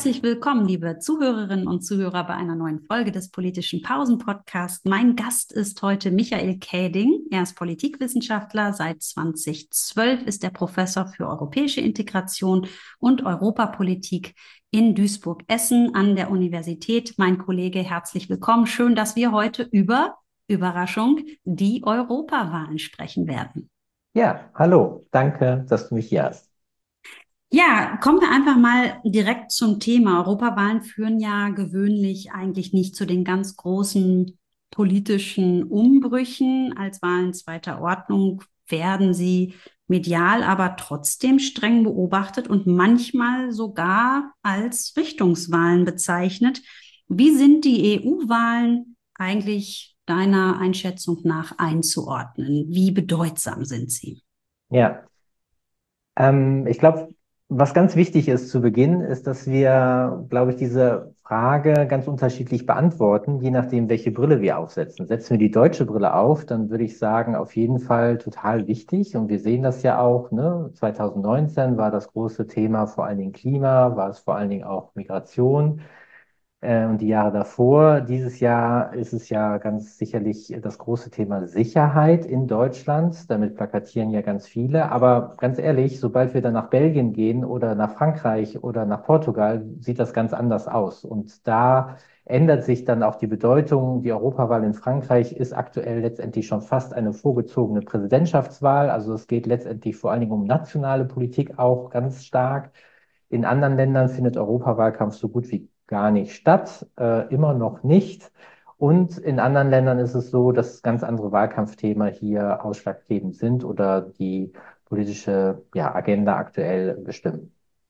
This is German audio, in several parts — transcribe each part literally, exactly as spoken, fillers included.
Herzlich willkommen, liebe Zuhörerinnen und Zuhörer, bei einer neuen Folge des Politischen Pausen-Podcasts. Mein Gast ist heute Michael Käding. Er ist Politikwissenschaftler. Seit zweitausendzwölf ist er Professor für europäische Integration und Europapolitik in Duisburg-Essen an der Universität. Mein Kollege, herzlich willkommen. Schön, dass wir heute über, Überraschung, die Europawahlen sprechen werden. Ja, hallo, danke, dass du mich hier hast. Ja, kommen wir einfach mal direkt zum Thema. Europawahlen führen ja gewöhnlich eigentlich nicht zu den ganz großen politischen Umbrüchen. Als Wahlen zweiter Ordnung werden sie medial aber trotzdem streng beobachtet und manchmal sogar als Richtungswahlen bezeichnet. Wie sind die E U-Wahlen eigentlich deiner Einschätzung nach einzuordnen? Wie bedeutsam sind sie? Ja, ähm, ich glaube, was ganz wichtig ist zu Beginn, ist, dass wir, glaube ich, diese Frage ganz unterschiedlich beantworten, je nachdem, welche Brille wir aufsetzen. Setzen wir die deutsche Brille auf, dann würde ich sagen, auf jeden Fall total wichtig. Und wir sehen das ja auch, ne? zwanzig neunzehn war das große Thema vor allen Dingen Klima, war es vor allen Dingen auch Migration. Äh, und die Jahre davor. Dieses Jahr ist es ja ganz sicherlich das große Thema Sicherheit in Deutschland. Damit plakatieren ja ganz viele. Aber ganz ehrlich, sobald wir dann nach Belgien gehen oder nach Frankreich oder nach Portugal, sieht das ganz anders aus. Und da ändert sich dann auch die Bedeutung. Die Europawahl in Frankreich ist aktuell letztendlich schon fast eine vorgezogene Präsidentschaftswahl. Also es geht letztendlich vor allen Dingen um nationale Politik auch ganz stark. In anderen Ländern findet Europawahlkampf so gut wie gar nicht statt, äh, immer noch nicht. Und in anderen Ländern ist es so, dass ganz andere Wahlkampfthemen hier ausschlaggebend sind oder die politische, ja, Agenda aktuell bestimmen.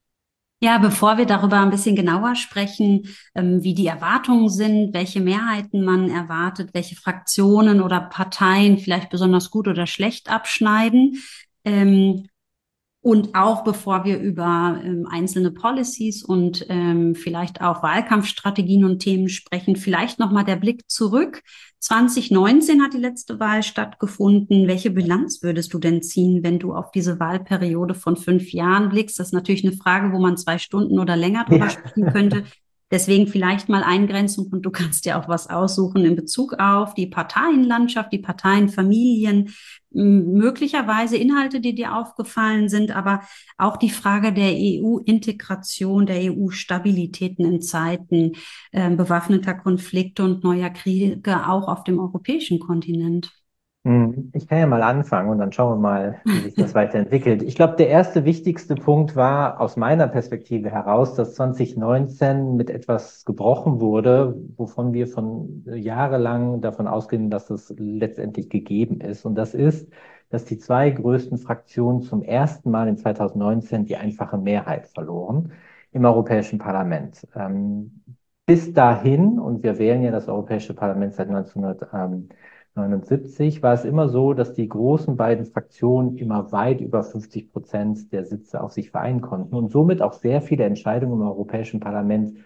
Ja, bevor wir darüber ein bisschen genauer sprechen, ähm, wie die Erwartungen sind, welche Mehrheiten man erwartet, welche Fraktionen oder Parteien vielleicht besonders gut oder schlecht abschneiden, ähm, und auch bevor wir über ähm, einzelne Policies und ähm, vielleicht auch Wahlkampfstrategien und Themen sprechen, vielleicht nochmal der Blick zurück. zwanzig neunzehn hat die letzte Wahl stattgefunden. Welche Bilanz würdest du denn ziehen, wenn du auf diese Wahlperiode von fünf Jahren blickst? Das ist natürlich eine Frage, wo man zwei Stunden oder länger drüber Ja. sprechen könnte. Deswegen vielleicht mal Eingrenzung und du kannst dir auch was aussuchen in Bezug auf die Parteienlandschaft, die Parteienfamilien, möglicherweise Inhalte, die dir aufgefallen sind, aber auch die Frage der E U-Integration, der E U-Stabilitäten in Zeiten äh, bewaffneter Konflikte und neuer Kriege auch auf dem europäischen Kontinent. Hm, Ich kann ja mal anfangen und dann schauen wir mal, wie sich das weiterentwickelt. Ich glaube, der erste wichtigste Punkt war aus meiner Perspektive heraus, dass zwanzig neunzehn mit etwas gebrochen wurde, wovon wir von äh, jahrelang davon ausgehen, dass es letztendlich gegeben ist. Und das ist, dass die zwei größten Fraktionen zum ersten Mal in zwanzig neunzehn die einfache Mehrheit verloren im Europäischen Parlament. Ähm, bis dahin, und wir wählen ja das Europäische Parlament seit neunzehnhundert neunundsiebzig war es immer so, dass die großen beiden Fraktionen immer weit über fünfzig Prozent der Sitze auf sich vereinen konnten und somit auch sehr viele Entscheidungen im Europäischen Parlament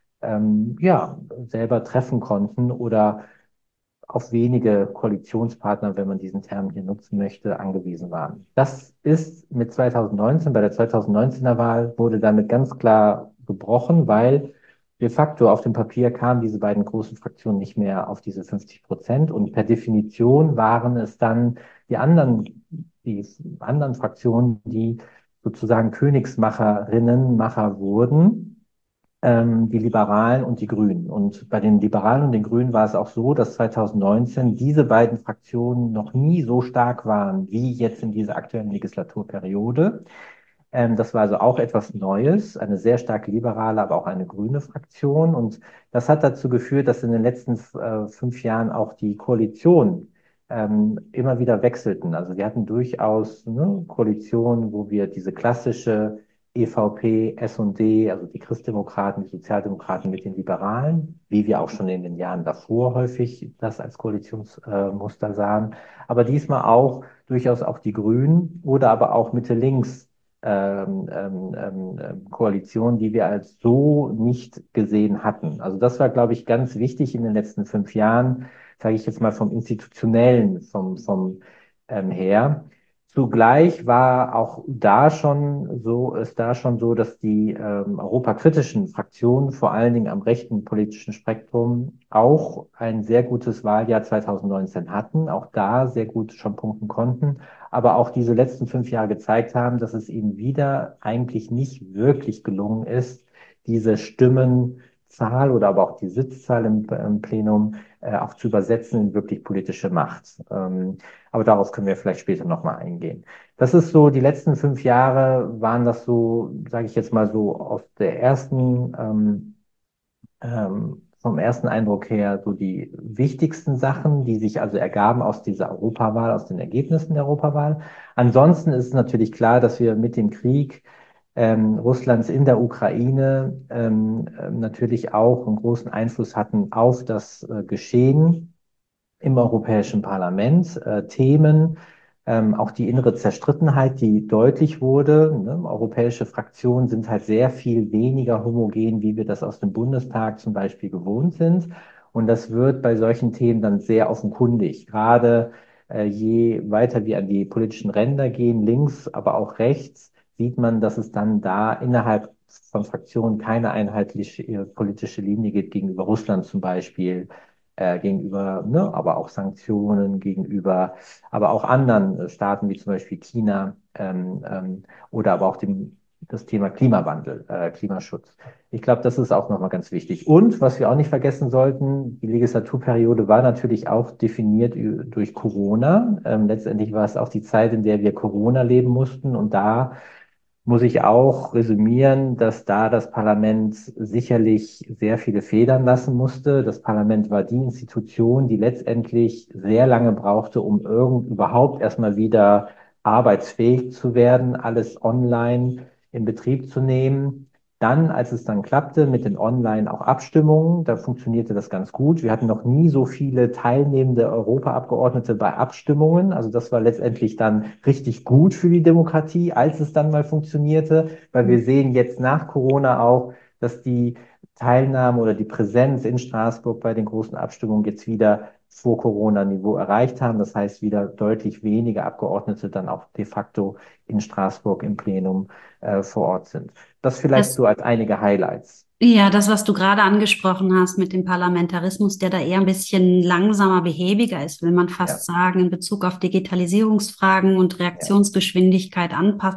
ähm, ja, selber treffen konnten oder auf wenige Koalitionspartner, wenn man diesen Term hier nutzen möchte, angewiesen waren. Das ist mit zwanzig neunzehn, bei der zwanzig neunzehner Wahl wurde damit ganz klar gebrochen, weil de facto auf dem Papier kamen diese beiden großen Fraktionen nicht mehr auf diese fünfzig Prozent und per Definition waren es dann die anderen, die anderen Fraktionen, die sozusagen Königsmacherinnen, Macher wurden, ähm, die Liberalen und die Grünen. Und bei den Liberalen und den Grünen war es auch so, dass zwanzig neunzehn diese beiden Fraktionen noch nie so stark waren wie jetzt in dieser aktuellen Legislaturperiode. Ähm, das war also auch etwas Neues, eine sehr stark liberale, aber auch eine grüne Fraktion. Und das hat dazu geführt, dass in den letzten äh, fünf Jahren auch die Koalitionen ähm, immer wieder wechselten. Also wir hatten durchaus ne, Koalitionen, wo wir diese klassische E V P, S und D, also die Christdemokraten, die Sozialdemokraten mit den Liberalen, wie wir auch schon in den Jahren davor häufig das als Koalitionsmuster äh, sahen, aber diesmal auch durchaus auch die Grünen oder aber auch Mitte-Links ähm, ähm, ähm, Koalition, die wir als so nicht gesehen hatten. Also das war, glaube ich, ganz wichtig in den letzten fünf Jahren, sage ich jetzt mal vom Institutionellen, vom, vom ähm, her. Zugleich war auch da schon so, ist da schon so, dass die ähm, europakritischen Fraktionen, vor allen Dingen am rechten politischen Spektrum, auch ein sehr gutes Wahljahr zwanzig neunzehn hatten, auch da sehr gut schon punkten konnten, aber auch diese letzten fünf Jahre gezeigt haben, dass es ihnen wieder eigentlich nicht wirklich gelungen ist, diese Stimmenzahl oder aber auch die Sitzzahl im, im Plenum äh, auch zu übersetzen in wirklich politische Macht. Ähm, aber darauf können wir vielleicht später nochmal eingehen. Das ist so, die letzten fünf Jahre waren das so, sage ich jetzt mal so, aus der ersten, ähm, ähm, vom ersten Eindruck her, so die wichtigsten Sachen, die sich also ergaben aus dieser Europawahl, aus den Ergebnissen der Europawahl. Ansonsten ist es natürlich klar, dass wir mit dem Krieg ähm, Russlands in der Ukraine ähm, äh, natürlich auch einen großen Einfluss hatten auf das äh, Geschehen im Europäischen Parlament, äh, Themen, ähm, auch die innere Zerstrittenheit, die deutlich wurde. Ne? Europäische Fraktionen sind halt sehr viel weniger homogen, wie wir das aus dem Bundestag zum Beispiel gewohnt sind. Und das wird bei solchen Themen dann sehr offenkundig. Gerade äh, je weiter wir an die politischen Ränder gehen, links, aber auch rechts, sieht man, dass es dann da innerhalb von Fraktionen keine einheitliche äh, politische Linie gibt gegenüber Russland zum Beispiel, äh, gegenüber, ne, aber auch Sanktionen gegenüber, aber auch anderen äh, Staaten wie zum Beispiel China ähm, ähm, oder aber auch dem, das Thema Klimawandel, äh, Klimaschutz. Ich glaube, das ist auch nochmal ganz wichtig. Und was wir auch nicht vergessen sollten, die Legislaturperiode war natürlich auch definiert durch Corona. Ähm, letztendlich war es auch die Zeit, in der wir Corona leben mussten und da muss ich auch resümieren, dass da das Parlament sicherlich sehr viele Federn lassen musste. Das Parlament war die Institution, die letztendlich sehr lange brauchte, um irgend überhaupt erstmal wieder arbeitsfähig zu werden, alles online in Betrieb zu nehmen. Dann, als es dann klappte mit den Online auch Abstimmungen, da funktionierte das ganz gut. Wir hatten noch nie so viele teilnehmende Europaabgeordnete bei Abstimmungen. Also das war letztendlich dann richtig gut für die Demokratie, als es dann mal funktionierte, weil wir sehen jetzt nach Corona auch, dass die Teilnahme oder die Präsenz in Straßburg bei den großen Abstimmungen jetzt wieder vor Corona-Niveau erreicht haben. Das heißt, wieder deutlich weniger Abgeordnete dann auch de facto in Straßburg im Plenum äh, vor Ort sind. Das vielleicht Das, so als einige Highlights. ja, das, was du gerade angesprochen hast mit dem Parlamentarismus, der da eher ein bisschen langsamer, behäbiger ist, will man Ja, fast sagen, in Bezug auf Digitalisierungsfragen und ja, Reaktionsgeschwindigkeit,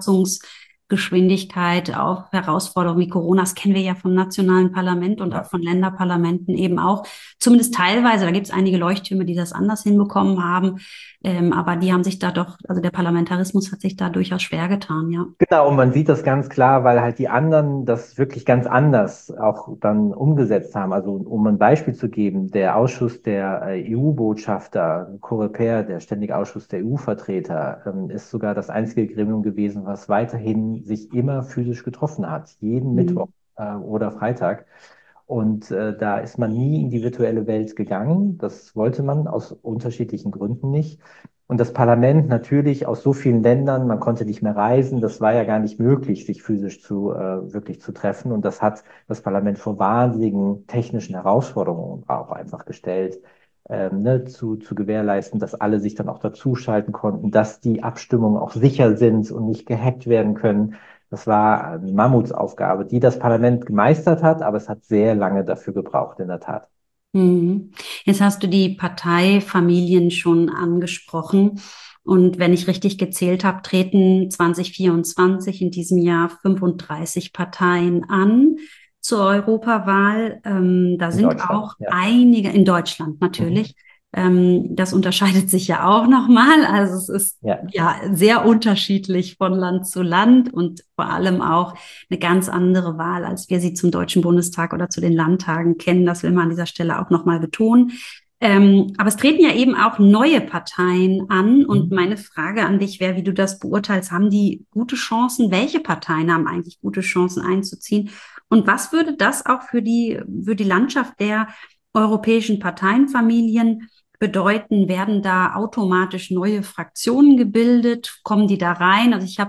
Anpassungsgeschwindigkeit auf Herausforderungen wie Corona. Das kennen wir ja vom nationalen Parlament und auch ja. von Länderparlamenten eben auch. Zumindest teilweise, da gibt es einige Leuchttürme, die das anders hinbekommen haben. Ähm, aber die haben sich da doch, also der Parlamentarismus hat sich da durchaus schwer getan, ja. Genau, und man sieht das ganz klar, weil halt die anderen das wirklich ganz anders auch dann umgesetzt haben. Also um ein Beispiel zu geben, der Ausschuss der äh, E U-Botschafter, Coreper, der Ständige Ausschuss der E U-Vertreter, ähm, ist sogar das einzige Gremium gewesen, was weiterhin sich immer physisch getroffen hat, jeden Mittwoch Mhm. äh, oder Freitag. Und äh, da ist man nie in die virtuelle Welt gegangen. Das wollte man aus unterschiedlichen Gründen nicht. Und das Parlament natürlich aus so vielen Ländern, man konnte nicht mehr reisen, das war ja gar nicht möglich, sich physisch zu äh, wirklich zu treffen. Und das hat das Parlament vor wahnsinnigen technischen Herausforderungen auch einfach gestellt, ähm, ne, zu, zu gewährleisten, dass alle sich dann auch dazuschalten konnten, dass die Abstimmungen auch sicher sind und nicht gehackt werden können. Das war eine Mammutsaufgabe, die das Parlament gemeistert hat, aber es hat sehr lange dafür gebraucht, in der Tat. Mhm. Jetzt hast du die Parteifamilien schon angesprochen. Und wenn ich richtig gezählt habe, treten zwanzig vierundzwanzig in diesem Jahr fünfunddreißig Parteien an zur Europawahl. Ähm, da In sind Deutschland, auch ja. einige in Deutschland Mhm. natürlich. Ähm, das unterscheidet sich ja auch nochmal. Also es ist Ja, ja sehr unterschiedlich von Land zu Land und vor allem auch eine ganz andere Wahl, als wir sie zum Deutschen Bundestag oder zu den Landtagen kennen. Das will man an dieser Stelle auch nochmal betonen. Ähm, aber es treten ja eben auch neue Parteien an. Und mhm. meine Frage an dich wäre, wie du das beurteilst. Haben die gute Chancen? Welche Parteien haben eigentlich gute Chancen einzuziehen? Und was würde das auch für die, für die Landschaft der europäischen Parteienfamilien bedeuten? Werden da automatisch neue Fraktionen gebildet? Kommen die da rein? Also ich habe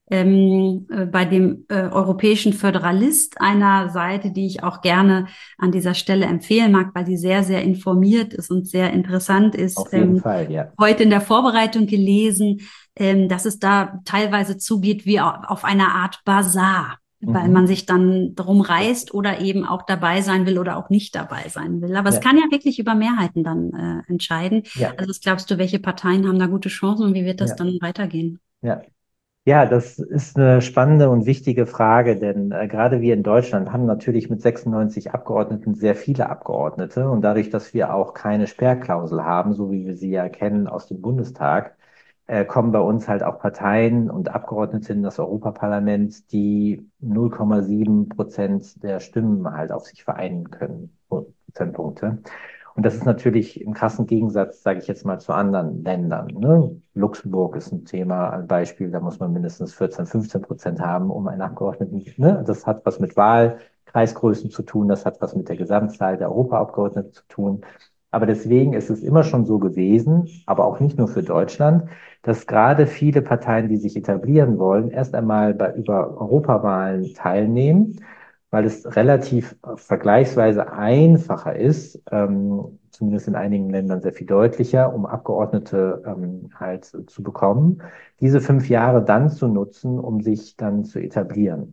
ähm, äh, bei dem äh, europäischen Föderalist, einer Seite, die ich auch gerne an dieser Stelle empfehlen mag, weil die sehr, sehr informiert ist und sehr interessant ist. Auf jeden Ähm, Fall, ja. heute in der Vorbereitung gelesen, ähm, dass es da teilweise zugeht wie au- auf einer Art Basar, weil man Mhm. sich dann drum reißt Richtig. oder eben auch dabei sein will oder auch nicht dabei sein will. Aber es Ja, kann ja wirklich über Mehrheiten dann äh, entscheiden. ja, Also was glaubst du, welche Parteien haben da gute Chancen und wie wird das ja, dann weitergehen? ja. Ja, das ist eine spannende und wichtige Frage, denn äh, gerade wir in Deutschland haben natürlich mit sechsundneunzig Abgeordneten sehr viele Abgeordnete und dadurch, dass wir auch keine Sperrklausel haben, so wie wir sie ja kennen aus dem Bundestag, äh, kommen bei uns halt auch Parteien und Abgeordnete in das Europaparlament, die null Komma sieben Prozent der Stimmen halt auf sich vereinen können, Prozentpunkte. Und das ist natürlich im krassen Gegensatz, sage ich jetzt mal, zu anderen Ländern. Ne? Luxemburg ist ein Thema, ein Beispiel, da muss man mindestens vierzehn, fünfzehn Prozent haben, um einen Abgeordneten. Ne? Das hat was mit Wahlkreisgrößen zu tun, das hat was mit der Gesamtzahl der Europaabgeordneten zu tun. Aber deswegen ist es immer schon so gewesen, aber auch nicht nur für Deutschland, dass gerade viele Parteien, die sich etablieren wollen, erst einmal bei, über Europawahlen teilnehmen, weil es relativ äh, vergleichsweise einfacher ist, ähm, zumindest in einigen Ländern sehr viel deutlicher, um Abgeordnete ähm, halt zu bekommen, diese fünf Jahre dann zu nutzen, um sich dann zu etablieren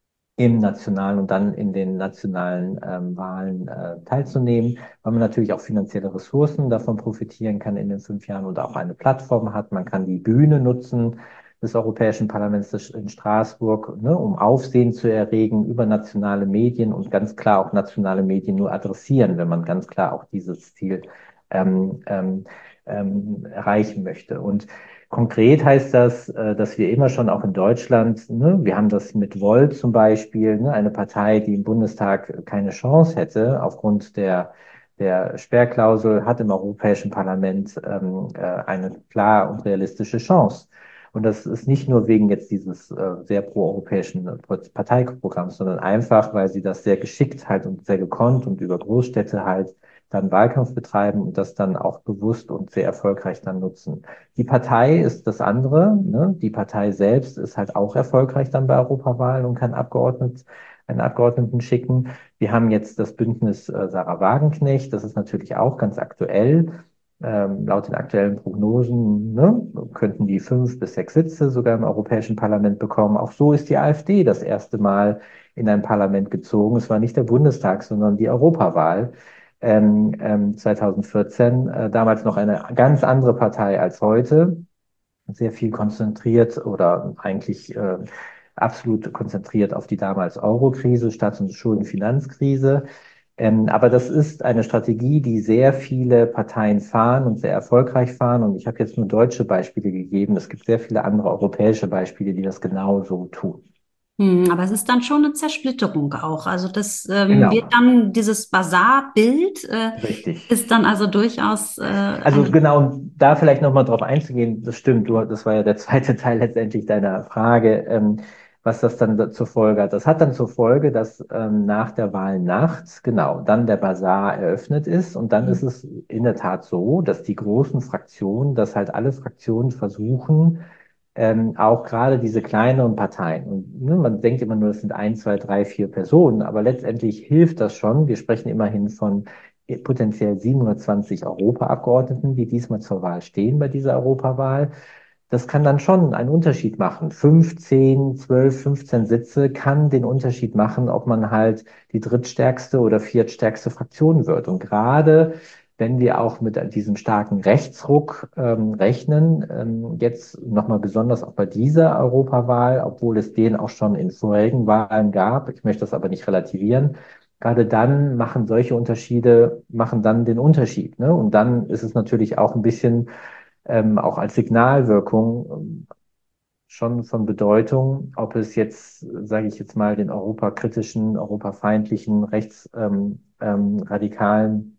im nationalen und dann in den nationalen ähm, Wahlen äh, teilzunehmen, weil man natürlich auch finanzielle Ressourcen davon profitieren kann in den fünf Jahren und auch eine Plattform hat. Man kann die Bühne nutzen des Europäischen Parlaments in Straßburg, ne, um Aufsehen zu erregen über nationale Medien und ganz klar auch nationale Medien nur adressieren, wenn man ganz klar auch dieses Ziel ähm, ähm, ähm, erreichen möchte. Und konkret heißt das, äh, dass wir immer schon auch in Deutschland, ne, wir haben das mit Volt zum Beispiel, ne, eine Partei, die im Bundestag keine Chance hätte aufgrund der, der Sperrklausel, hat im Europäischen Parlament ähm, äh, eine klar und realistische Chance. Und das ist nicht nur wegen jetzt dieses äh, sehr proeuropäischen Parteiprogramms, sondern einfach, weil sie das sehr geschickt halt und sehr gekonnt und über Großstädte halt dann Wahlkampf betreiben und das dann auch bewusst und sehr erfolgreich dann nutzen. Die Partei ist das andere. Ne? Die Partei selbst ist halt auch erfolgreich dann bei Europawahlen und kann Abgeordnet, einen Abgeordneten schicken. Wir haben jetzt das Bündnis äh, Sarah Wagenknecht. Das ist natürlich auch ganz aktuell. Ähm, laut den aktuellen Prognosen ne, könnten die fünf bis sechs Sitze sogar im Europäischen Parlament bekommen. Auch so ist die AfD das erste Mal in ein Parlament gezogen. Es war nicht der Bundestag, sondern die Europawahl ähm, ähm, zweitausendvierzehn, äh, damals noch eine ganz andere Partei als heute, sehr viel konzentriert oder eigentlich äh, absolut konzentriert auf die damals Euro-Krise, Staats- und Schuldenfinanzkrise. Ähm, aber das ist eine Strategie, die sehr viele Parteien fahren und sehr erfolgreich fahren. Und ich habe jetzt nur deutsche Beispiele gegeben. Es gibt sehr viele andere europäische Beispiele, die das genauso tun. Hm, aber es ist dann schon eine Zersplitterung auch. Also das ähm, wird Genau, dann, dieses Basar-Bild äh, richtig. ist dann also durchaus äh, Also ein. genau, um da vielleicht nochmal drauf einzugehen, das stimmt, du, das war ja der zweite Teil letztendlich deiner Frage, ähm, was das dann da zur Folge hat. Das hat dann zur Folge, dass ähm, nach der Wahlnacht, genau, dann der Basar eröffnet ist und dann ist es in der Tat so, dass die großen Fraktionen, dass halt alle Fraktionen versuchen, ähm, auch gerade diese kleineren Parteien. Und ne, man denkt immer nur, das sind ein, zwei, drei, vier Personen, aber letztendlich hilft das schon. Wir sprechen immerhin von potenziell siebenhundertzwanzig Europaabgeordneten, die diesmal zur Wahl stehen bei dieser Europawahl. Das kann dann schon einen Unterschied machen. Fünf, zehn, zwölf, fünfzehn Sitze kann den Unterschied machen, ob man halt die drittstärkste oder viertstärkste Fraktion wird. Und gerade wenn wir auch mit diesem starken Rechtsruck ähm, rechnen, ähm, jetzt nochmal besonders auch bei dieser Europawahl, obwohl es den auch schon in vorigen Wahlen gab, ich möchte das aber nicht relativieren, gerade dann machen solche Unterschiede, machen dann den Unterschied. Ne? Und dann ist es natürlich auch ein bisschen ähm, auch als Signalwirkung ähm, schon von Bedeutung, ob es jetzt, sage ich jetzt mal, den europakritischen, europafeindlichen, rechtsradikalen ähm, ähm, radikalen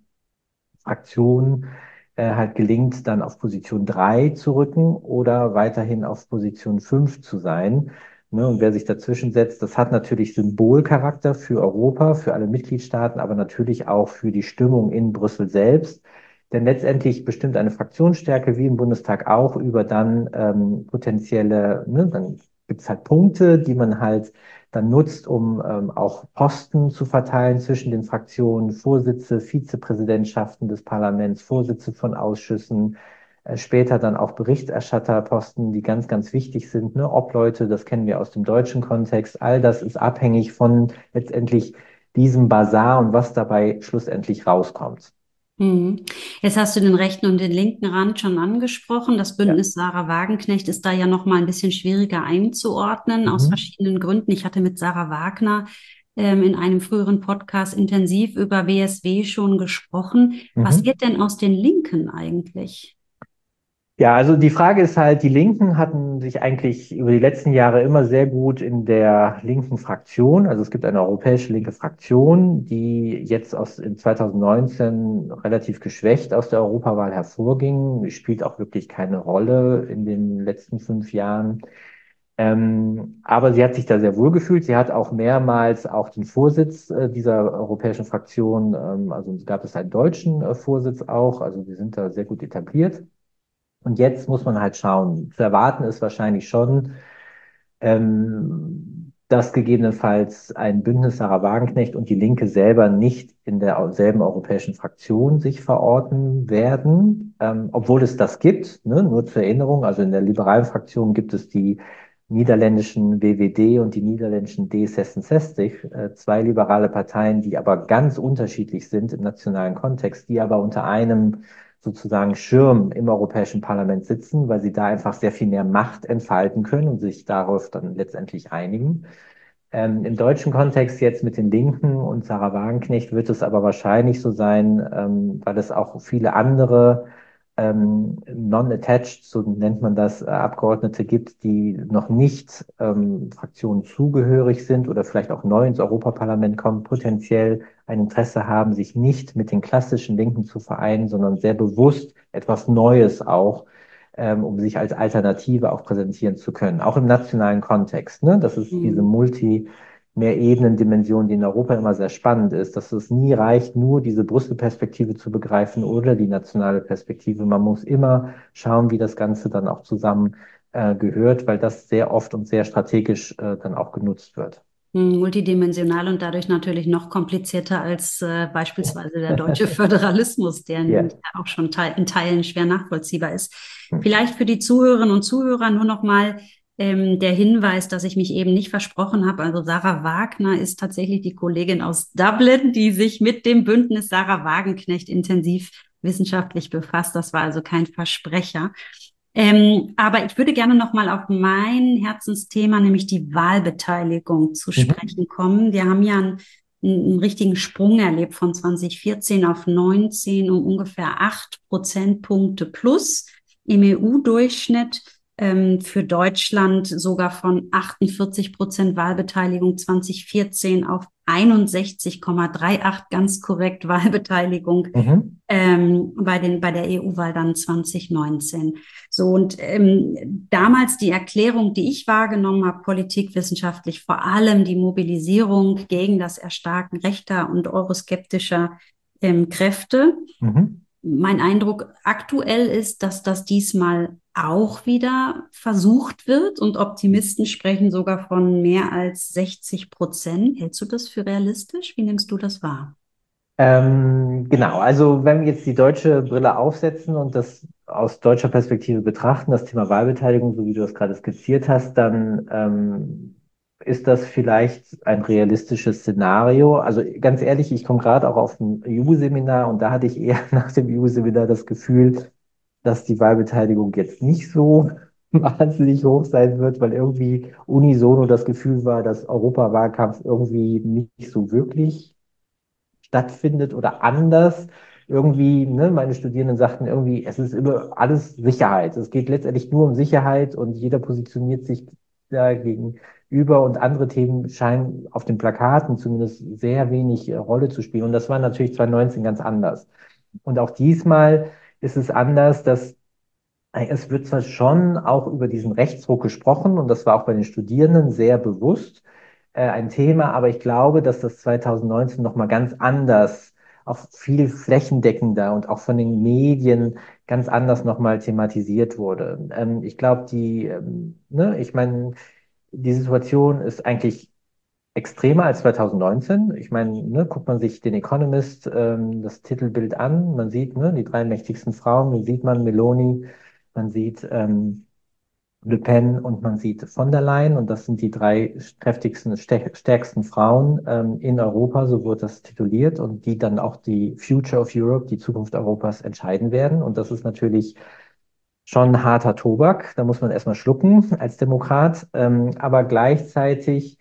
Fraktionen äh, halt gelingt, dann auf Position drei zu rücken oder weiterhin auf Position fünf zu sein. Ne, und wer sich dazwischen setzt, das hat natürlich Symbolcharakter für Europa, für alle Mitgliedstaaten, aber natürlich auch für die Stimmung in Brüssel selbst. Denn letztendlich bestimmt eine Fraktionsstärke wie im Bundestag auch über dann ähm, potenzielle, ne, dann gibt es halt Punkte, die man halt dann nutzt, um ähm, auch Posten zu verteilen zwischen den Fraktionen, Vorsitze, Vizepräsidentschaften des Parlaments, Vorsitze von Ausschüssen, äh, später dann auch Berichterstatterposten, die ganz, ganz wichtig sind, ne? Obleute, das kennen wir aus dem deutschen Kontext. All das ist abhängig von letztendlich diesem Basar und was dabei schlussendlich rauskommt. Mhm. Jetzt hast du den rechten und den linken Rand schon angesprochen. Das Ja. Bündnis Sarah Wagenknecht ist da ja noch mal ein bisschen schwieriger einzuordnen aus Mhm. verschiedenen Gründen. Ich hatte mit Sarah Wagner ähm, in einem früheren Podcast intensiv über W S W schon gesprochen. Was Mhm. wird denn aus den Linken eigentlich? Ja, also die Frage ist halt, die Linken hatten sich eigentlich über die letzten Jahre immer sehr gut in der linken Fraktion, also es gibt eine europäische linke Fraktion, die jetzt aus in zwanzig neunzehn relativ geschwächt aus der Europawahl hervorging, spielt auch wirklich keine Rolle in den letzten fünf Jahren. Ähm, aber sie hat sich da sehr wohl gefühlt. Sie hat auch mehrmals auch den Vorsitz äh, dieser europäischen Fraktion, ähm, also gab es einen deutschen äh, Vorsitz auch, also die sind da sehr gut etabliert. Und jetzt muss man halt schauen. Zu erwarten ist wahrscheinlich schon, ähm, dass gegebenenfalls ein Bündnis Sarah Wagenknecht und die Linke selber nicht in derselben europäischen Fraktion sich verorten werden, ähm, obwohl es das gibt. Ne? Nur zur Erinnerung, also in der liberalen Fraktion gibt es die niederländischen W W D und die niederländischen D sechsundsechzig, äh, zwei liberale Parteien, die aber ganz unterschiedlich sind im nationalen Kontext, die aber unter einem sozusagen Schirm im Europäischen Parlament sitzen, weil sie da einfach sehr viel mehr Macht entfalten können und sich darauf dann letztendlich einigen. Ähm, im deutschen Kontext jetzt mit den Linken und Sarah Wagenknecht wird es aber wahrscheinlich so sein, ähm, weil es auch viele andere ähm, non-attached, so nennt man das, äh, Abgeordnete gibt, die noch nicht ähm, Fraktionen zugehörig sind oder vielleicht auch neu ins Europaparlament kommen, potenziell ein Interesse haben, sich nicht mit den klassischen Linken zu vereinen, sondern sehr bewusst etwas Neues auch, ähm, um sich als Alternative auch präsentieren zu können, auch im nationalen Kontext. Ne? Das ist diese Mhm. Multi- Mehrebenen-Dimension, die in Europa immer sehr spannend ist, dass es nie reicht, nur diese Brüssel-Perspektive zu begreifen oder die nationale Perspektive. Man muss immer schauen, wie das Ganze dann auch zusammen äh, gehört, weil das sehr oft und sehr strategisch äh, dann auch genutzt wird. Mhm, multidimensional und dadurch natürlich noch komplizierter als äh, beispielsweise der deutsche Föderalismus, der ja Ja. auch schon teil in Teilen schwer nachvollziehbar ist. Vielleicht für die Zuhörerinnen und Zuhörer nur noch mal ähm, der Hinweis, dass ich mich eben nicht versprochen habe. Also Sarah Wagner ist tatsächlich die Kollegin aus Dublin, die sich mit dem Bündnis Sarah Wagenknecht intensiv wissenschaftlich befasst. Das war also kein Versprecher. Ähm, aber ich würde gerne noch mal auf mein Herzensthema, nämlich die Wahlbeteiligung, zu Mhm. sprechen kommen. Wir haben ja einen, einen richtigen Sprung erlebt von zwanzig vierzehn auf neunzehn um ungefähr acht Prozentpunkte plus im E U-Durchschnitt. Ähm, für Deutschland sogar von achtundvierzig Prozent Wahlbeteiligung zwanzig vierzehn auf einundsechzig Komma achtunddreißig, ganz korrekt, Wahlbeteiligung Mhm. ähm, bei den, bei der E U-Wahl dann zwanzig neunzehn. So, und ähm, damals die Erklärung, die ich wahrgenommen habe, politikwissenschaftlich, vor allem die Mobilisierung gegen das Erstarken rechter und euroskeptischer ähm, Kräfte. Mhm. Mein Eindruck aktuell ist, dass das diesmal auch wieder versucht wird und Optimisten sprechen sogar von mehr als sechzig Prozent. Hältst du das für realistisch? Wie nimmst du das wahr? Ähm, genau, also wenn wir jetzt die deutsche Brille aufsetzen und das aus deutscher Perspektive betrachten, das Thema Wahlbeteiligung, so wie du das gerade skizziert hast, dann ähm, ist das vielleicht ein realistisches Szenario. Also ganz ehrlich, ich komme gerade auch auf ein E U-Seminar und da hatte ich eher nach dem E U-Seminar das Gefühl, dass die Wahlbeteiligung jetzt nicht so wahnsinnig hoch sein wird, weil irgendwie unisono das Gefühl war, dass Europawahlkampf irgendwie nicht so wirklich stattfindet oder anders. Irgendwie, ne, meine Studierenden sagten irgendwie, es ist immer alles Sicherheit. Es geht letztendlich nur um Sicherheit und jeder positioniert sich da gegenüber und andere Themen scheinen auf den Plakaten zumindest sehr wenig äh, Rolle zu spielen. Und das war natürlich zwanzig neunzehn ganz anders. Und auch diesmal ist es anders, dass äh, es wird zwar schon auch über diesen Rechtsruck gesprochen und das war auch bei den Studierenden sehr bewusst äh, ein Thema, aber ich glaube, dass das zwanzig neunzehn nochmal ganz anders, auch viel flächendeckender und auch von den Medien ganz anders nochmal thematisiert wurde. Ähm, ich glaube, die, ähm, ne, ich meine, die Situation ist eigentlich extremer als zweitausendneunzehn. Ich meine, ne, guckt man sich den Economist, ähm, das Titelbild an, man sieht ne, die drei mächtigsten Frauen, man sieht man Meloni, man sieht ähm, Le Pen und man sieht von der Leyen und das sind die drei kräftigsten, stärksten Frauen ähm, in Europa, so wird das tituliert und die dann auch die Future of Europe, die Zukunft Europas entscheiden werden und das ist natürlich schon harter Tobak, da muss man erstmal schlucken als Demokrat, ähm, aber gleichzeitig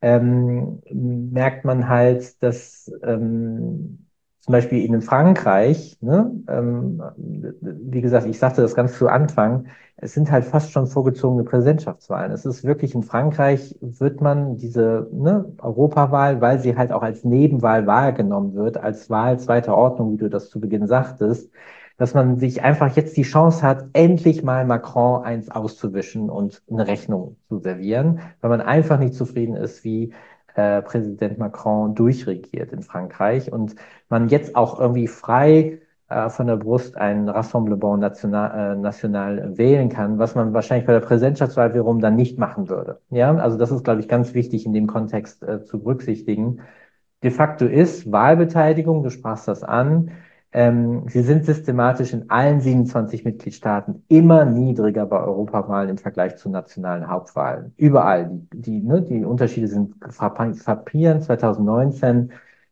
ähm, merkt man halt, dass ähm, zum Beispiel in Frankreich, ne, ähm, wie gesagt, ich sagte das ganz zu Anfang, es sind halt fast schon vorgezogene Präsidentschaftswahlen. Es ist wirklich in Frankreich wird man diese ne, Europawahl, weil sie halt auch als Nebenwahl wahrgenommen wird, als Wahl zweiter Ordnung, wie du das zu Beginn sagtest, dass man sich einfach jetzt die Chance hat, endlich mal Macron eins auszuwischen und eine Rechnung zu servieren, weil man einfach nicht zufrieden ist, wie äh, Präsident Macron durchregiert in Frankreich und man jetzt auch irgendwie frei äh, von der Brust ein Rassemblement national, äh, national wählen kann, was man wahrscheinlich bei der Präsidentschaftswahl wiederum dann nicht machen würde. Ja, also das ist, glaube ich, ganz wichtig in dem Kontext äh, zu berücksichtigen. De facto ist Wahlbeteiligung, du sprachst das an, ähm, sie sind systematisch in allen siebenundzwanzig Mitgliedstaaten immer niedriger bei Europawahlen im Vergleich zu nationalen Hauptwahlen. Überall. Die, die, ne, die Unterschiede sind frappierend. zweitausendneunzehn,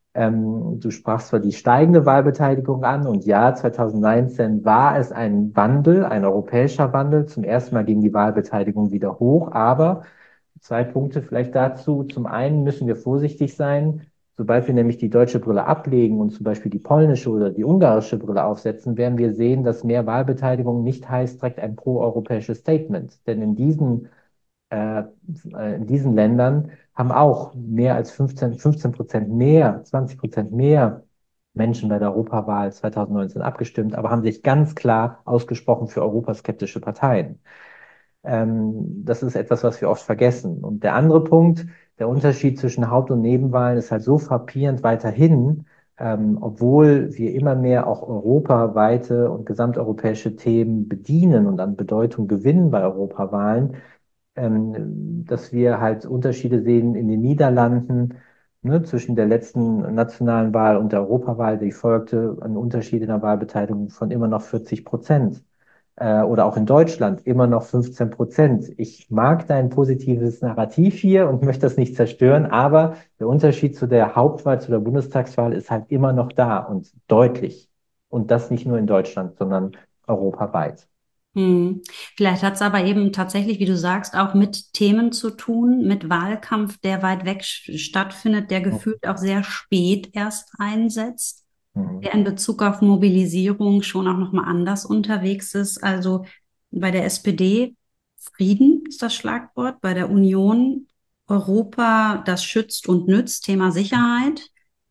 ähm, du sprachst zwar die steigende Wahlbeteiligung an und ja, zweitausendneunzehn war es ein Wandel, ein europäischer Wandel. Zum ersten Mal ging die Wahlbeteiligung wieder hoch, aber zwei Punkte vielleicht dazu. Zum einen müssen wir vorsichtig sein. Sobald wir nämlich die deutsche Brille ablegen und zum Beispiel die polnische oder die ungarische Brille aufsetzen, werden wir sehen, dass mehr Wahlbeteiligung nicht heißt direkt ein proeuropäisches Statement. Denn in diesen, äh, äh, in diesen Ländern haben auch mehr als fünfzehn, fünfzehn Prozent mehr, zwanzig Prozent mehr Menschen bei der Europawahl zweitausendneunzehn abgestimmt, aber haben sich ganz klar ausgesprochen für europaskeptische Parteien. Ähm, das ist etwas, was wir oft vergessen. Und der andere Punkt, der Unterschied zwischen Haupt- und Nebenwahlen ist halt so frappierend weiterhin, ähm, obwohl wir immer mehr auch europaweite und gesamteuropäische Themen bedienen und an Bedeutung gewinnen bei Europawahlen, ähm, dass wir halt Unterschiede sehen in den Niederlanden, ne, zwischen der letzten nationalen Wahl und der Europawahl, die folgte, ein Unterschied in der Wahlbeteiligung von immer noch vierzig Prozent äh, oder auch in Deutschland immer noch fünfzehn Prozent. Ich mag dein positives Narrativ hier und möchte das nicht zerstören, aber der Unterschied zu der Hauptwahl, zu der Bundestagswahl ist halt immer noch da und deutlich. Und das nicht nur in Deutschland, sondern europaweit. Hm. Vielleicht hat es aber eben tatsächlich, wie du sagst, auch mit Themen zu tun, mit Wahlkampf, der weit weg sch- stattfindet, der gefühlt auch sehr spät erst einsetzt, Mhm. der in Bezug auf Mobilisierung schon auch nochmal anders unterwegs ist. Also bei der S P D Frieden ist das Schlagwort, bei der Union Europa, das schützt und nützt, Thema Sicherheit.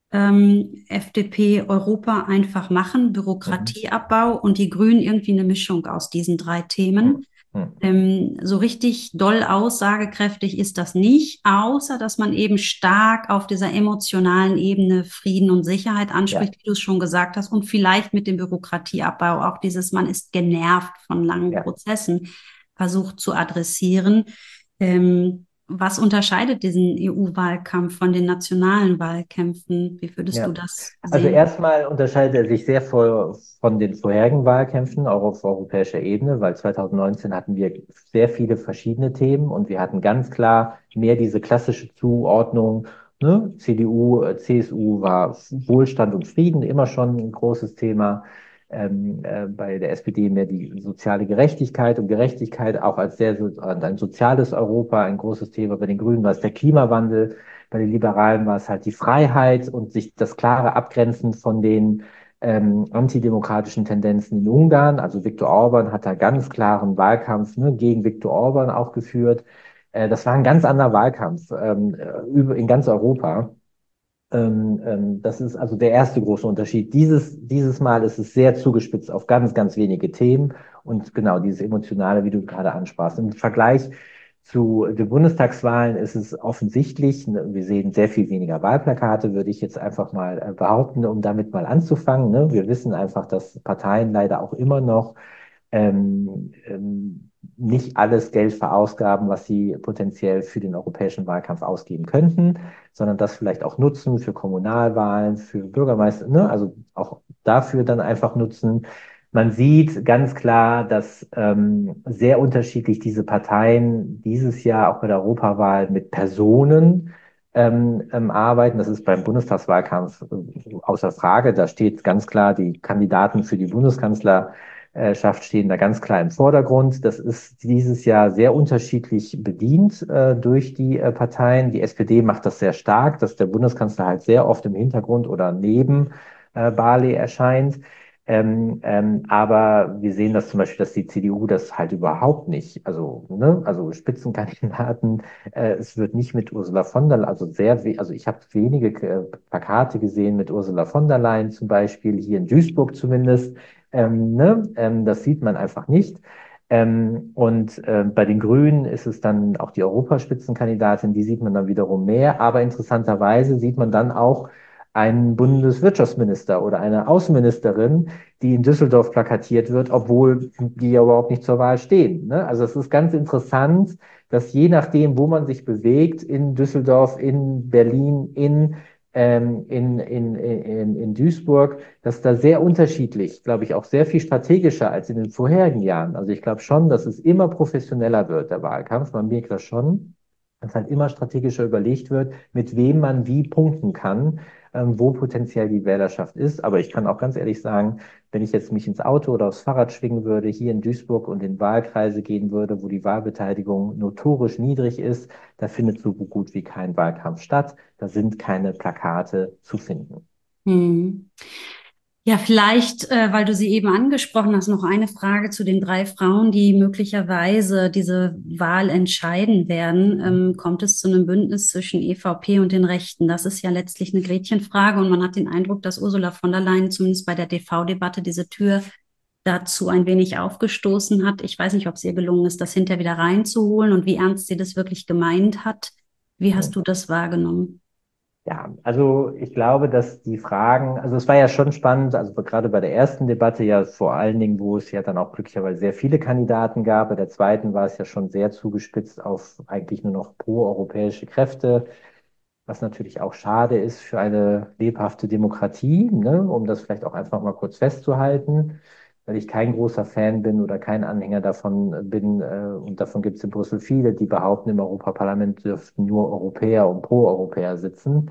Ähm, F D P Europa einfach machen, Mhm. Bürokratieabbau und die Grünen irgendwie eine Mischung aus diesen drei Mhm. Themen. Mhm. Ähm, so richtig doll aussagekräftig ist das nicht, außer dass man eben stark auf dieser emotionalen Ebene Frieden und Sicherheit Ja, anspricht, wie du es schon gesagt hast, und vielleicht mit dem Bürokratieabbau auch dieses, man ist genervt von langen ja. Prozessen, versucht zu adressieren. Ähm, was unterscheidet diesen E U-Wahlkampf von den nationalen Wahlkämpfen? Wie würdest du Ja, das also sehen? erstmal unterscheidet er sich sehr vor, von den vorherigen Wahlkämpfen, auch auf europäischer Ebene, weil zweitausendneunzehn hatten wir sehr viele verschiedene Themen und wir hatten ganz klar mehr diese klassische Zuordnung. Ne? C D U, äh, C S U war Wohlstand und Frieden immer schon ein großes Thema. Ähm, äh, bei der S P D mehr die soziale Gerechtigkeit und Gerechtigkeit auch als sehr so, ein soziales Europa, ein großes Thema. Bei den Grünen war es der Klimawandel. Bei den Liberalen war es halt die Freiheit und sich das klare Abgrenzen von den ähm, antidemokratischen Tendenzen in Ungarn. Also Viktor Orban hat da ganz klaren Wahlkampf ne, gegen Viktor Orban auch geführt. Äh, das war ein ganz anderer Wahlkampf ähm, äh, über, in ganz Europa. Ähm, ähm, das ist also der erste große Unterschied. Dieses, dieses Mal ist es sehr zugespitzt auf ganz, ganz wenige Themen und genau dieses Emotionale, wie du gerade ansprachst. Im Vergleich zu den Bundestagswahlen ist es offensichtlich, ne, wir sehen sehr viel weniger Wahlplakate, würde ich jetzt einfach mal äh, behaupten, um damit mal anzufangen. Ne? Wir wissen einfach, dass Parteien leider auch immer noch ähm, ähm, nicht alles Geld verausgaben, was sie potenziell für den europäischen Wahlkampf ausgeben könnten, sondern das vielleicht auch nutzen für Kommunalwahlen, für Bürgermeister, ne? Also auch dafür dann einfach nutzen. Man sieht ganz klar, dass ähm, sehr unterschiedlich diese Parteien dieses Jahr auch bei der Europawahl mit Personen ähm, ähm, arbeiten. Das ist beim Bundestagswahlkampf äh, außer Frage. Da steht ganz klar, die Kandidaten für die Bundeskanzlerschaft stehen da ganz klar im Vordergrund. Das ist dieses Jahr sehr unterschiedlich bedient äh, durch die äh, Parteien. Die S P D macht das sehr stark, dass der Bundeskanzler halt sehr oft im Hintergrund oder neben äh, Barley erscheint. Ähm, ähm, aber wir sehen das zum Beispiel, dass die C D U das halt überhaupt nicht, also, ne, also Spitzenkandidaten, äh, es wird nicht mit Ursula von der Leyen, also sehr, we also ich habe wenige äh, Plakate gesehen mit Ursula von der Leyen zum Beispiel, hier in Duisburg zumindest, ähm, ne, ähm, das sieht man einfach nicht. Ähm, und äh, bei den Grünen ist es dann auch die Europaspitzenkandidatin, die sieht man dann wiederum mehr, aber interessanterweise sieht man dann auch einen Bundeswirtschaftsminister oder eine Außenministerin, die in Düsseldorf plakatiert wird, obwohl die ja überhaupt nicht zur Wahl stehen. Ne? Also es ist ganz interessant, dass je nachdem, wo man sich bewegt, in Düsseldorf, in Berlin, in, ähm, in, in, in, in Duisburg, dass da sehr unterschiedlich, glaube ich, auch sehr viel strategischer als in den vorherigen Jahren. Also ich glaube schon, dass es immer professioneller wird, der Wahlkampf. Man merkt das schon, dass halt immer strategischer überlegt wird, mit wem man wie punkten kann, ähm, wo potenziell die Wählerschaft ist. Aber ich kann auch ganz ehrlich sagen, wenn ich jetzt mich ins Auto oder aufs Fahrrad schwingen würde, hier in Duisburg und in Wahlkreise gehen würde, wo die Wahlbeteiligung notorisch niedrig ist, da findet so gut wie kein Wahlkampf statt. Da sind keine Plakate zu finden. Hm. Ja, vielleicht, äh, weil du sie eben angesprochen hast, noch eine Frage zu den drei Frauen, die möglicherweise diese Wahl entscheiden werden. Ähm, kommt es zu einem Bündnis zwischen E V P und den Rechten? Das ist ja letztlich eine Gretchenfrage und man hat den Eindruck, dass Ursula von der Leyen zumindest bei der D V-Debatte diese Tür dazu ein wenig aufgestoßen hat. Ich weiß nicht, ob es ihr gelungen ist, das hinterher wieder reinzuholen und wie ernst sie das wirklich gemeint hat. Wie hast du das wahrgenommen? Ja, also ich glaube, dass die Fragen, also es war ja schon spannend, also gerade bei der ersten Debatte ja vor allen Dingen, wo es ja dann auch glücklicherweise sehr viele Kandidaten gab, bei der zweiten war es ja schon sehr zugespitzt auf eigentlich nur noch proeuropäische Kräfte, was natürlich auch schade ist für eine lebhafte Demokratie, ne, um das vielleicht auch einfach mal kurz festzuhalten, weil ich kein großer Fan bin oder kein Anhänger davon bin, äh, und davon gibt es in Brüssel viele, die behaupten, im Europaparlament dürften nur Europäer und Pro-Europäer sitzen.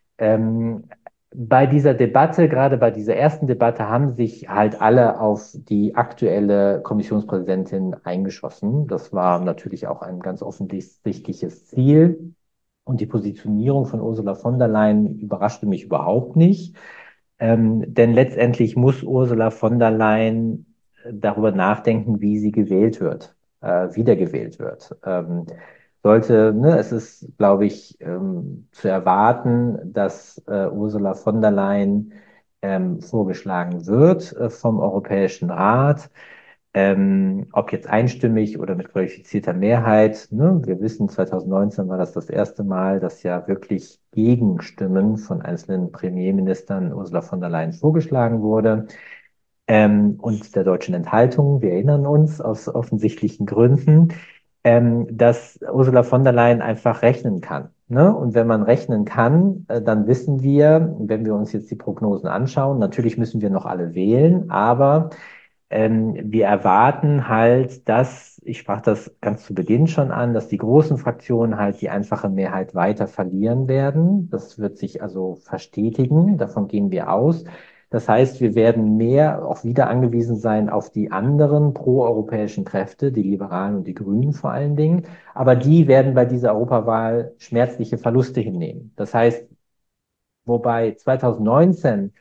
Ähm, bei dieser Debatte, gerade bei dieser ersten Debatte, haben sich halt alle auf die aktuelle Kommissionspräsidentin eingeschossen. Das war natürlich auch ein ganz offensichtliches Ziel. Und die Positionierung von Ursula von der Leyen überraschte mich überhaupt nicht. Ähm, denn letztendlich muss Ursula von der Leyen darüber nachdenken, wie sie gewählt wird, äh, wiedergewählt wird. Ähm, sollte, ne, es ist, glaube ich, ähm, zu erwarten, dass äh, Ursula von der Leyen ähm, vorgeschlagen wird äh, vom Europäischen Rat. Ähm, ob jetzt einstimmig oder mit qualifizierter Mehrheit, ne? Wir wissen, zwanzig neunzehn war das das erste Mal, dass ja wirklich Gegenstimmen von einzelnen Premierministern Ursula von der Leyen vorgeschlagen wurde. Ähm, und der deutschen Enthaltung, wir erinnern uns aus offensichtlichen Gründen, ähm, dass Ursula von der Leyen einfach rechnen kann. Ne? Und wenn man rechnen kann, äh, dann wissen wir, wenn wir uns jetzt die Prognosen anschauen, natürlich müssen wir noch alle wählen, aber ähm, wir erwarten halt, dass, ich sprach das ganz zu Beginn schon an, dass die großen Fraktionen halt die einfache Mehrheit weiter verlieren werden. Das wird sich also verstetigen, davon gehen wir aus. Das heißt, wir werden mehr auch wieder angewiesen sein auf die anderen proeuropäischen Kräfte, die Liberalen und die Grünen vor allen Dingen. Aber die werden bei dieser Europawahl schmerzliche Verluste hinnehmen. Das heißt, wobei zwanzig neunzehn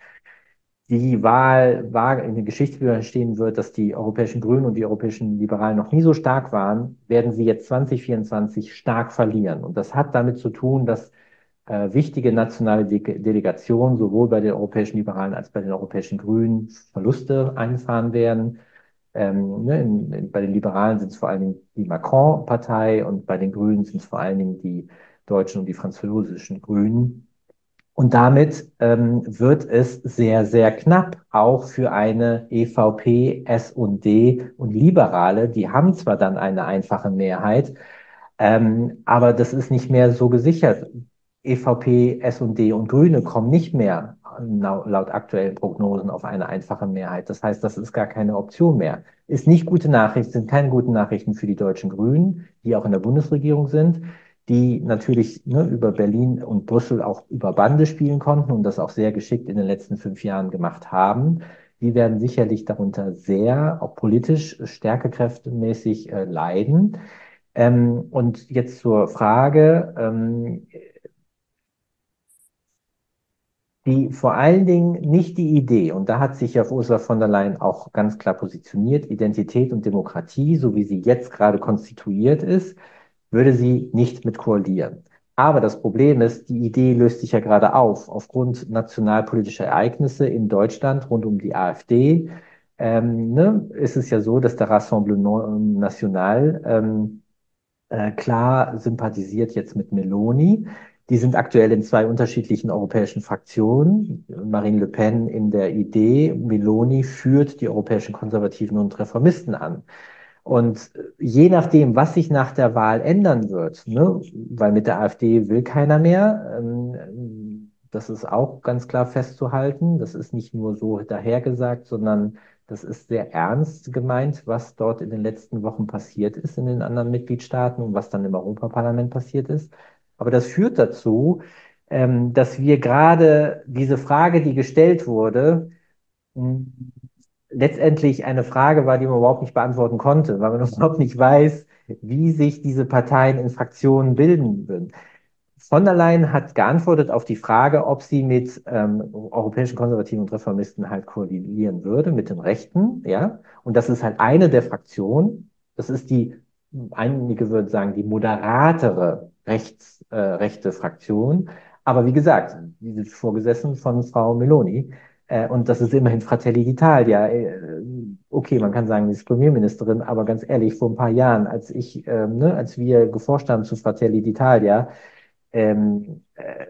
die Wahl war in der Geschichte stehen wird, dass die europäischen Grünen und die europäischen Liberalen noch nie so stark waren, werden sie jetzt zwanzig vierundzwanzig stark verlieren. Und das hat damit zu tun, dass äh, wichtige nationale De Delegationen sowohl bei den europäischen Liberalen als bei den europäischen Grünen Verluste einfahren werden. Ähm, ne, in, in, bei den Liberalen sind es vor allen Dingen die Macron-Partei und bei den Grünen sind es vor allen Dingen die deutschen und die französischen Grünen. Und damit ähm, wird es sehr, sehr knapp, auch für eine E V P, S und D und Liberale. Die haben zwar dann eine einfache Mehrheit, ähm, aber das ist nicht mehr so gesichert. E V P, S und D und Grüne kommen nicht mehr laut, laut aktuellen Prognosen auf eine einfache Mehrheit. Das heißt, das ist gar keine Option mehr. Ist nicht gute Nachricht, sind keine guten Nachrichten für die deutschen Grünen, die auch in der Bundesregierung sind, die natürlich ne, über Berlin und Brüssel auch über Bande spielen konnten und das auch sehr geschickt in den letzten fünf Jahren gemacht haben. Die werden sicherlich darunter sehr, auch politisch, stärkekräftemäßig äh, leiden. Ähm, und jetzt zur Frage, ähm, die vor allen Dingen nicht die Idee, und da hat sich ja Ursula von der Leyen auch ganz klar positioniert, Identität und Demokratie, so wie sie jetzt gerade konstituiert ist, würde sie nicht mit koalieren. Aber das Problem ist, die Idee löst sich ja gerade auf. Aufgrund nationalpolitischer Ereignisse in Deutschland rund um die AfD ähm, ne, ist es ja so, dass der Rassemblement National ähm, äh, klar sympathisiert jetzt mit Meloni. Die sind aktuell in zwei unterschiedlichen europäischen Fraktionen. Marine Le Pen in der Idee, Meloni führt die europäischen Konservativen und Reformisten an. Und je nachdem, was sich nach der Wahl ändern wird, ne, weil mit der AfD will keiner mehr, ähm, das ist auch ganz klar festzuhalten. Das ist nicht nur so dahergesagt, sondern das ist sehr ernst gemeint, was dort in den letzten Wochen passiert ist in den anderen Mitgliedstaaten und was dann im Europaparlament passiert ist. Aber das führt dazu, ähm, dass wir gerade diese Frage, die gestellt wurde, mh, letztendlich eine Frage war, die man überhaupt nicht beantworten konnte, weil man überhaupt nicht weiß, wie sich diese Parteien in Fraktionen bilden würden. Von der Leyen hat geantwortet auf die Frage, ob sie mit ähm, europäischen Konservativen und Reformisten halt koalieren würde, mit den Rechten, ja. Und das ist halt eine der Fraktionen. Das ist die, einige würden sagen, die moderatere rechts, äh, rechte Fraktion. Aber wie gesagt, die sind vorgesessen von Frau Meloni. Äh, und das ist immerhin Fratelli d'Italia. Äh, okay, man kann sagen, sie ist Premierministerin, aber ganz ehrlich, vor ein paar Jahren, als ich, äh, ne, als wir geforscht haben zu Fratelli d'Italia, ähm, äh,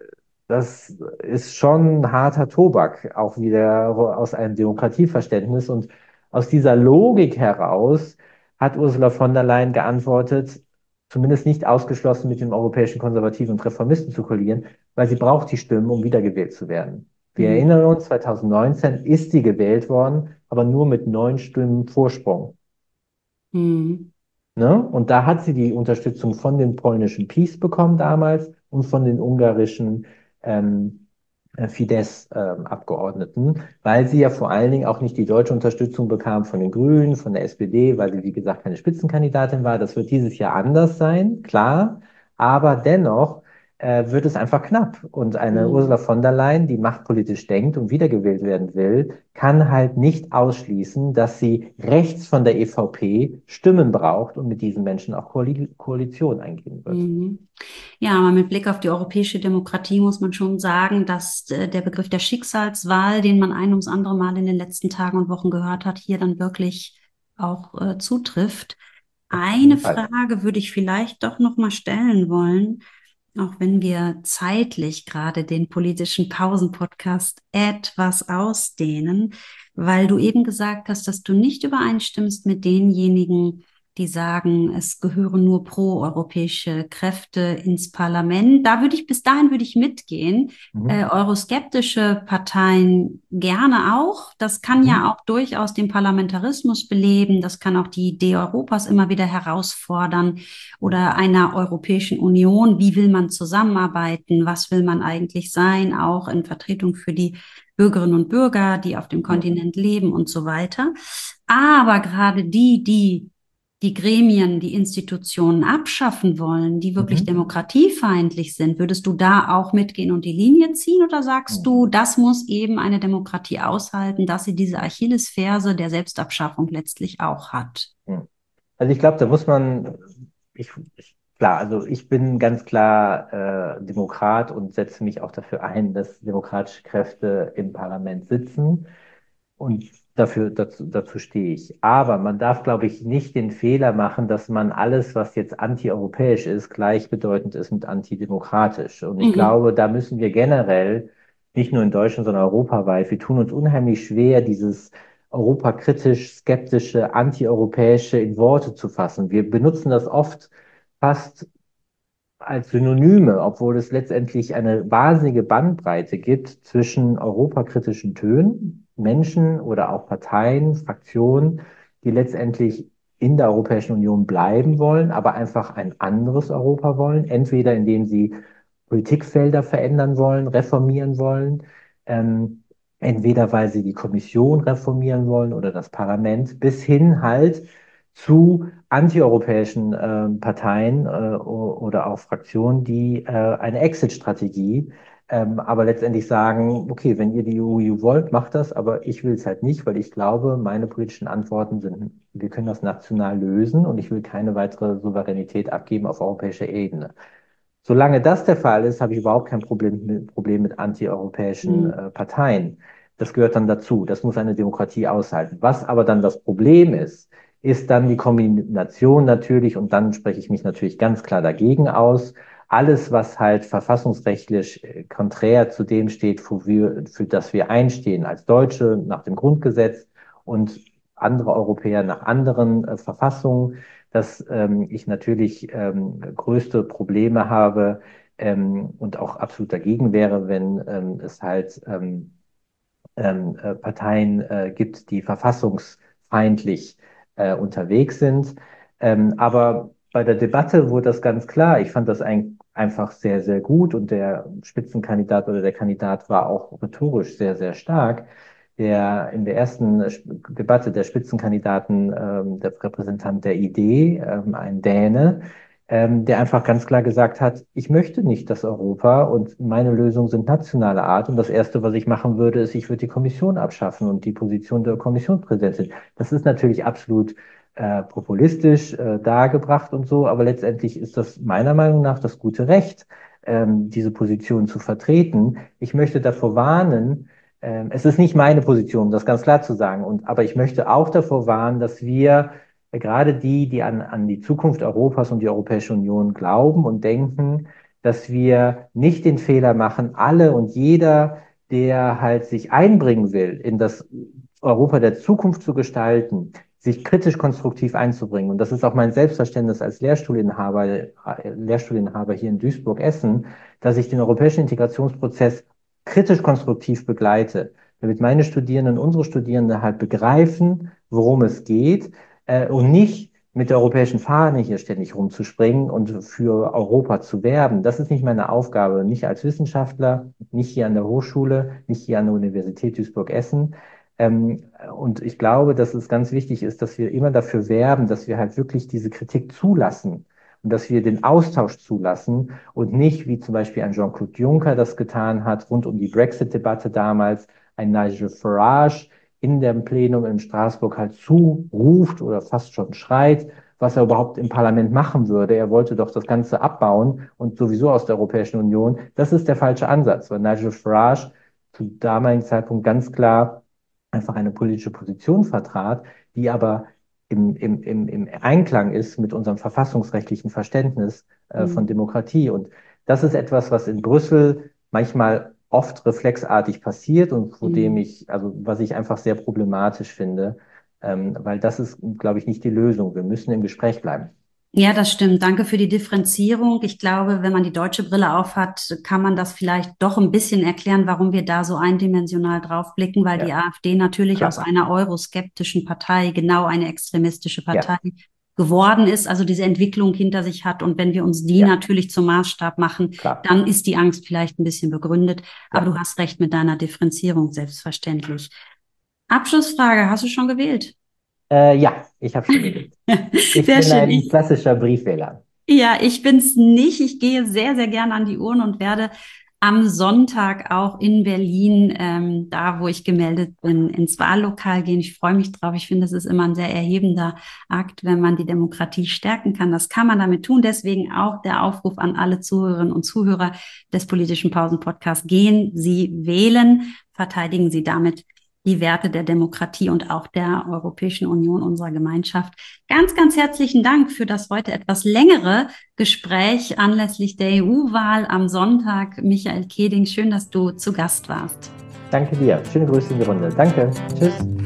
das ist schon harter Tobak, auch wieder aus einem Demokratieverständnis. Und aus dieser Logik heraus hat Ursula von der Leyen geantwortet, zumindest nicht ausgeschlossen, mit den europäischen Konservativen und Reformisten zu koalieren, weil sie braucht die Stimmen, um wiedergewählt zu werden. Wir Mhm. erinnern uns, zwanzig neunzehn ist sie gewählt worden, aber nur mit neun Stimmen Vorsprung. Mhm. Ne? Und da hat sie die Unterstützung von den polnischen PiS bekommen damals und von den ungarischen ähm, äh, Fidesz-Abgeordneten, weil sie ja vor allen Dingen auch nicht die deutsche Unterstützung bekam von den Grünen, von der S P D, weil sie, wie gesagt, keine Spitzenkandidatin war. Das wird dieses Jahr anders sein, klar, aber dennoch äh, wird es einfach knapp. Und eine Mhm. Ursula von der Leyen, die machtpolitisch denkt und wiedergewählt werden will, kann halt nicht ausschließen, dass sie rechts von der E V P Stimmen braucht und mit diesen Menschen auch Koali Koalition eingehen wird. Mhm. Ja, aber mit Blick auf die europäische Demokratie muss man schon sagen, dass äh, der Begriff der Schicksalswahl, den man ein ums andere Mal in den letzten Tagen und Wochen gehört hat, hier dann wirklich auch äh, zutrifft. Auf jeden Eine Fall. Frage würde ich vielleicht doch noch mal stellen wollen, auch wenn wir zeitlich gerade den politischen Pausen-Podcast etwas ausdehnen, weil du eben gesagt hast, dass du nicht übereinstimmst mit denjenigen, die sagen, es gehören nur proeuropäische Kräfte ins Parlament. Da würde ich, bis dahin würde ich mitgehen. Äh, Mhm. euroskeptische Parteien gerne auch. Das kann Mhm. ja auch durchaus den Parlamentarismus beleben. Das kann auch die Idee Europas immer wieder herausfordern oder einer Europäischen Union. Wie will man zusammenarbeiten? Was will man eigentlich sein? Auch in Vertretung für die Bürgerinnen und Bürger, die auf dem Mhm. Kontinent leben und so weiter. Aber gerade die, die die Gremien, die Institutionen abschaffen wollen, die wirklich Mhm. demokratiefeindlich sind, würdest du da auch mitgehen und die Linie ziehen oder sagst Mhm. du, das muss eben eine Demokratie aushalten, dass sie diese Achillesferse der Selbstabschaffung letztlich auch hat? Mhm. Also ich glaube, da muss man, ich, ich, klar, also ich bin ganz klar äh, Demokrat und setze mich auch dafür ein, dass demokratische Kräfte im Parlament sitzen. Und Dafür, dazu, dazu stehe ich. Aber man darf, glaube ich, nicht den Fehler machen, dass man alles, was jetzt antieuropäisch ist, gleichbedeutend ist mit antidemokratisch. Und ich Mhm. glaube, da müssen wir generell, nicht nur in Deutschland, sondern europaweit, wir tun uns unheimlich schwer, dieses europakritisch, skeptische, antieuropäische in Worte zu fassen. Wir benutzen das oft fast als Synonyme, obwohl es letztendlich eine wahnsinnige Bandbreite gibt zwischen europakritischen Tönen, Menschen oder auch Parteien, Fraktionen, die letztendlich in der Europäischen Union bleiben wollen, aber einfach ein anderes Europa wollen, entweder indem sie Politikfelder verändern wollen, reformieren wollen, ähm, entweder weil sie die Kommission reformieren wollen oder das Parlament, bis hin halt zu antieuropäischen äh, Parteien äh, oder auch Fraktionen, die äh, eine Exit-Strategie, ähm, aber letztendlich sagen, okay, wenn ihr die E U wollt, macht das, aber ich will es halt nicht, weil ich glaube, meine politischen Antworten sind, wir können das national lösen und ich will keine weitere Souveränität abgeben auf europäischer Ebene. Solange das der Fall ist, habe ich überhaupt kein Problem mit, Problem mit antieuropäischen Mhm. äh, Parteien. Das gehört dann dazu. Das muss eine Demokratie aushalten. Was aber dann das Problem ist, ist dann die Kombination natürlich, und dann spreche ich mich natürlich ganz klar dagegen aus, alles, was halt verfassungsrechtlich äh, konträr zu dem steht, für, wir, für das wir einstehen als Deutsche nach dem Grundgesetz und andere Europäer nach anderen äh, Verfassungen, dass ähm, ich natürlich ähm, größte Probleme habe ähm, und auch absolut dagegen wäre, wenn ähm, es halt ähm, ähm, äh, Parteien äh, gibt, die verfassungsfeindlich äh, unterwegs sind. Ähm, aber bei der Debatte wurde das ganz klar. Ich fand das ein, einfach sehr, sehr gut und der Spitzenkandidat oder der Kandidat war auch rhetorisch sehr, sehr stark. Der in der ersten Debatte der Spitzenkandidaten, ähm, der Repräsentant der Idee, ähm, ein Däne, ähm, der einfach ganz klar gesagt hat, ich möchte nicht das Europa und meine Lösungen sind nationale Art. Und das Erste, was ich machen würde, ist, ich würde die Kommission abschaffen und die Position der Kommissionspräsidentin. Das ist natürlich absolut äh, populistisch äh, dargebracht und so, aber letztendlich ist das meiner Meinung nach das gute Recht, ähm, diese Position zu vertreten. Ich möchte davor warnen, ähm, es ist nicht meine Position, um das ganz klar zu sagen, und, aber ich möchte auch davor warnen, dass wir gerade die, die an, an die Zukunft Europas und die Europäische Union glauben und denken, dass wir nicht den Fehler machen, alle und jeder, der halt sich einbringen will, in das Europa der Zukunft zu gestalten, sich kritisch konstruktiv einzubringen. Und das ist auch mein Selbstverständnis als Lehrstuhlinhaber, Lehrstuhlinhaber hier in Duisburg-Essen, dass ich den europäischen Integrationsprozess kritisch konstruktiv begleite, damit meine Studierenden, unsere Studierenden halt begreifen, worum es geht, äh, und nicht mit der europäischen Fahne hier ständig rumzuspringen und für Europa zu werben. Das ist nicht meine Aufgabe, nicht als Wissenschaftler, nicht hier an der Hochschule, nicht hier an der Universität Duisburg-Essen. Ähm, und ich glaube, dass es ganz wichtig ist, dass wir immer dafür werben, dass wir halt wirklich diese Kritik zulassen und dass wir den Austausch zulassen und nicht, wie zum Beispiel ein Jean-Claude Juncker das getan hat, rund um die Brexit-Debatte damals, ein Nigel Farage, in dem Plenum in Straßburg halt zuruft oder fast schon schreit, was er überhaupt im Parlament machen würde. Er wollte doch das Ganze abbauen und sowieso aus der Europäischen Union. Das ist der falsche Ansatz, weil Nigel Farage zu damaligen Zeitpunkt ganz klar einfach eine politische Position vertrat, die aber im, im, im, im Einklang ist mit unserem verfassungsrechtlichen Verständnis äh, von Mhm. Demokratie. Und das ist etwas, was in Brüssel manchmal oft reflexartig passiert und vor dem Mhm. ich, also was ich einfach sehr problematisch finde, ähm, weil das ist, glaube ich, nicht die Lösung. Wir müssen im Gespräch bleiben. Ja, das stimmt. Danke für die Differenzierung. Ich glaube, wenn man die deutsche Brille aufhat, kann man das vielleicht doch ein bisschen erklären, warum wir da so eindimensional drauf blicken, weil die Ja, AfD natürlich aus klar. einer euroskeptischen Partei genau eine extremistische Partei Ja, geworden ist, also diese Entwicklung hinter sich hat. Und wenn wir uns die ja, natürlich zum Maßstab machen, klar. dann ist die Angst vielleicht ein bisschen begründet. Aber du Ja. hast recht mit deiner Differenzierung, selbstverständlich. Abschlussfrage, hast du schon gewählt? Äh, ja, ich habe schon gewählt. Ich Sehr bin schön. ein Ich klassischer Briefwähler. Ja, ich bin's nicht. Ich gehe sehr, sehr gerne an die Urne und werde am Sonntag auch in Berlin, ähm, da wo ich gemeldet bin, ins Wahllokal gehen. Ich freue mich drauf. Ich finde, es ist immer ein sehr erhebender Akt, wenn man die Demokratie stärken kann. Das kann man damit tun. Deswegen auch der Aufruf an alle Zuhörerinnen und Zuhörer des politischen Pausen-Podcasts. Gehen Sie wählen, verteidigen Sie damit die Werte der Demokratie und auch der Europäischen Union, unserer Gemeinschaft. Ganz, ganz herzlichen Dank für das heute etwas längere Gespräch anlässlich der E U-Wahl am Sonntag. Michael Keding, schön, dass du zu Gast warst. Danke dir. Schöne Grüße in die Runde. Danke. Tschüss.